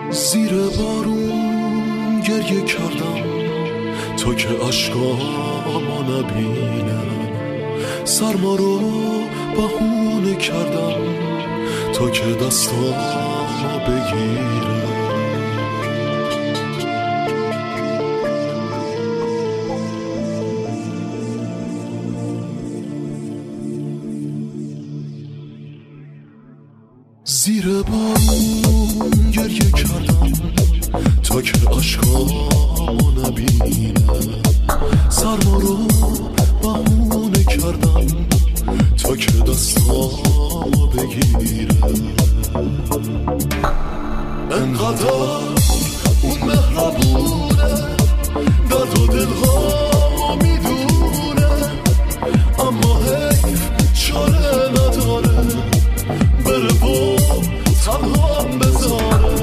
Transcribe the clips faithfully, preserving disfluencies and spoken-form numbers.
زیر بارون گریه کردم تا که عشقامو نبینه، سرما رو بهونه کردم تا که دستامو بگیره. زیر بارون گریه کردم تا که عشقامو نبینه، سرما رو بهونه کردم تا که دستامو بگیره. انقدر اون مهربونه، درد و دلهامو میدونه، اما حیف چاره نداره بره و تنهام بذاره.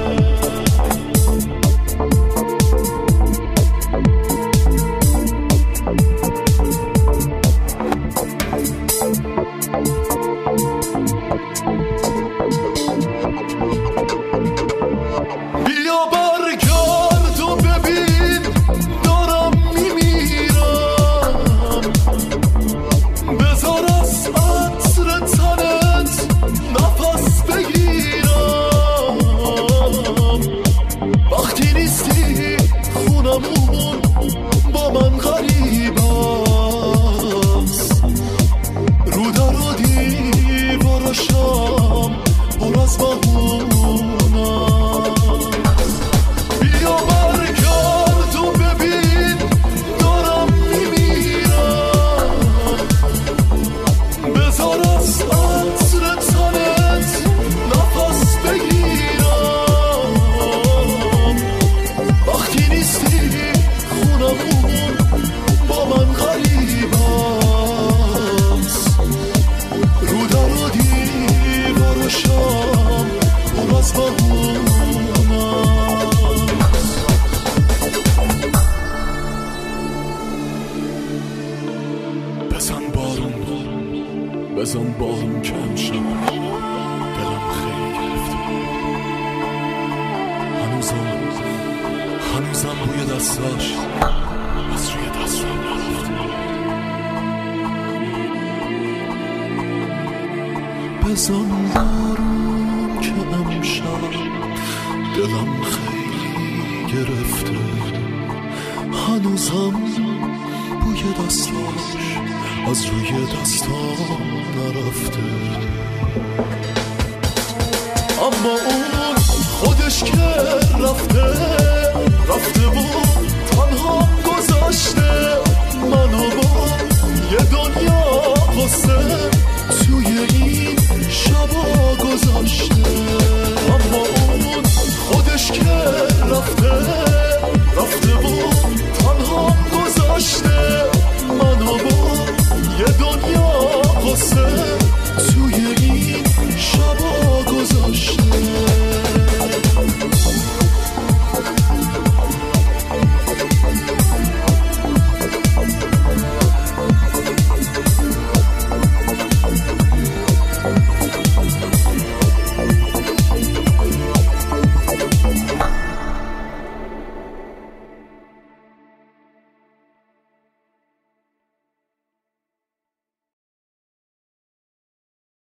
بیا برگرد و ببین دارم میمیرم، بذار از عطر تنت نفس بگیرم. وقتی نیستی خونمون با من غریب است، رو در و دیوارشم پر از بهونه. بیا برگرد و ببین دارم میمیرم، بذار از عطر تنت نفس بگیرم. وقتی نیستی خونمون با من غریب است، رو در و دیوارشم پر از بهونه. بزن بارون بزن بارون که امشب دلم خیلی گرفته. هنوزم هنوزم بوی دستاش از روی دستم نرفته. بزن بارون که امشب دلم خیلی گرفته. هنوزم بوی دستاش از روی دستام نرفته. اما اون خودش که رفته رفته بود